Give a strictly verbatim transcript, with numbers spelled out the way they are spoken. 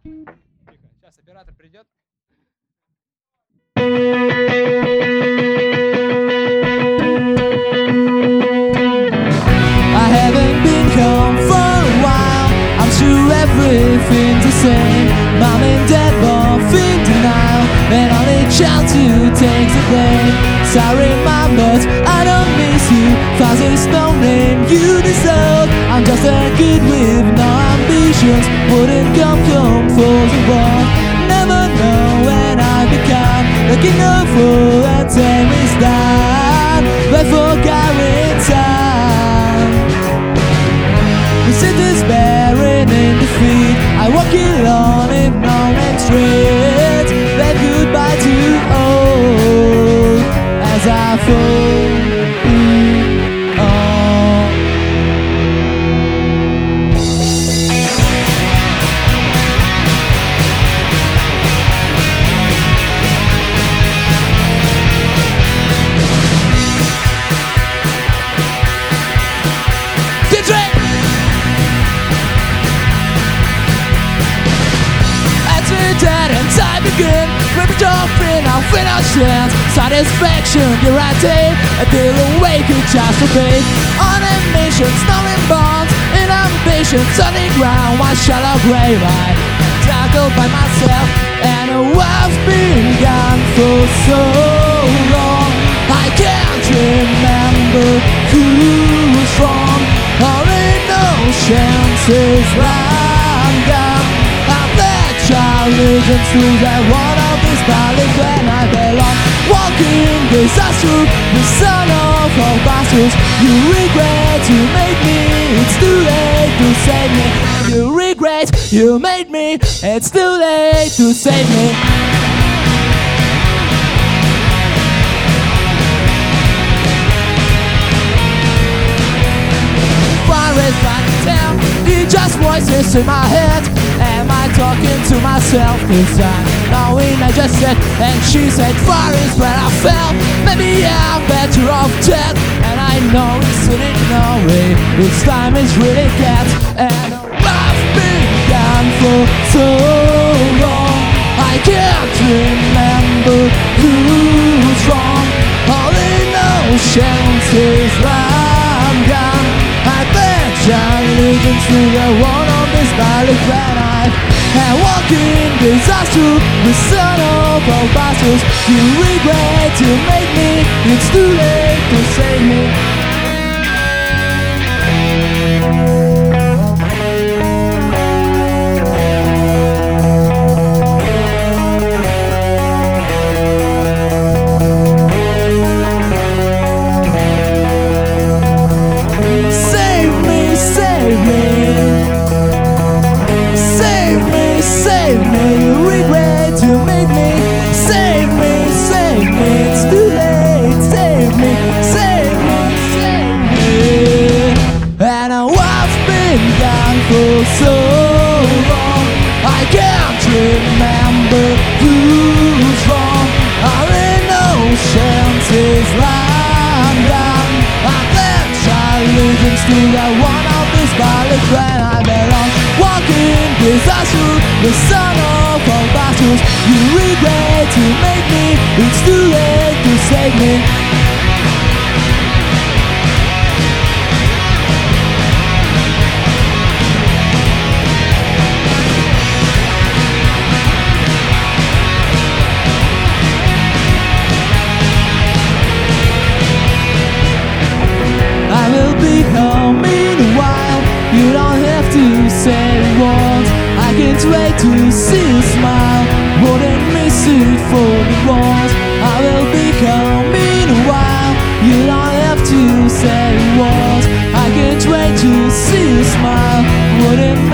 Тихо, сейчас оператор придет. I haven't been home for a while. I'm sure everything's the same. Mom and dad both in denial, and only child who takes the blame. Sorry mom, but I don't miss you. Father's no name you deserve. I'm just a kid with no ambitions. Wouldn't come home for the war. Never know when I become the king of all and time is done. But for going time, the city's buried in defeat. I walk alone in no man's street. Then goodbye to all as I fall. Begin, rip it off in our finish hands. Satisfaction, guaranteed. A deal awake, you just obey. On a mission, snowing bonds. In ambition, sunny ground. One shallow grave, I tackled by myself. And I've been gone for so long. I can't remember who's wrong. Only no chances random. Allegiance to that one of these valleys when I belong. Walking disaster, the son of all bastards. You regret you made me, it's too late to save me. You regret you made me, it's too late to save me. Fire is like a town, it just voices in my head. Am I talking to myself? Cause I'm knowing I just said. And she said fire is where I fell. Maybe I'm better off dead. And I know it's in no way. This time is really cat. And I've been gone for so long. I can't remember who's wrong. Only no chances I'm gone. I bet allegiance to the one of this valley when I am walking disaster, the son of all bastards. You regret to make me, it's too late to save me. For so long, I can't remember who's wrong. Only no chances random. I pledge allegiance to the one of these valleys when I belong. Walking disaster, the son of all bastards. You regret to make me, it's too late to save me. Home in a while, you don't have to say words. I can't wait to see you smile. Wouldn't miss it for the world. I will be home in a while. You don't have to say words. I can't wait to see you smile. Wouldn't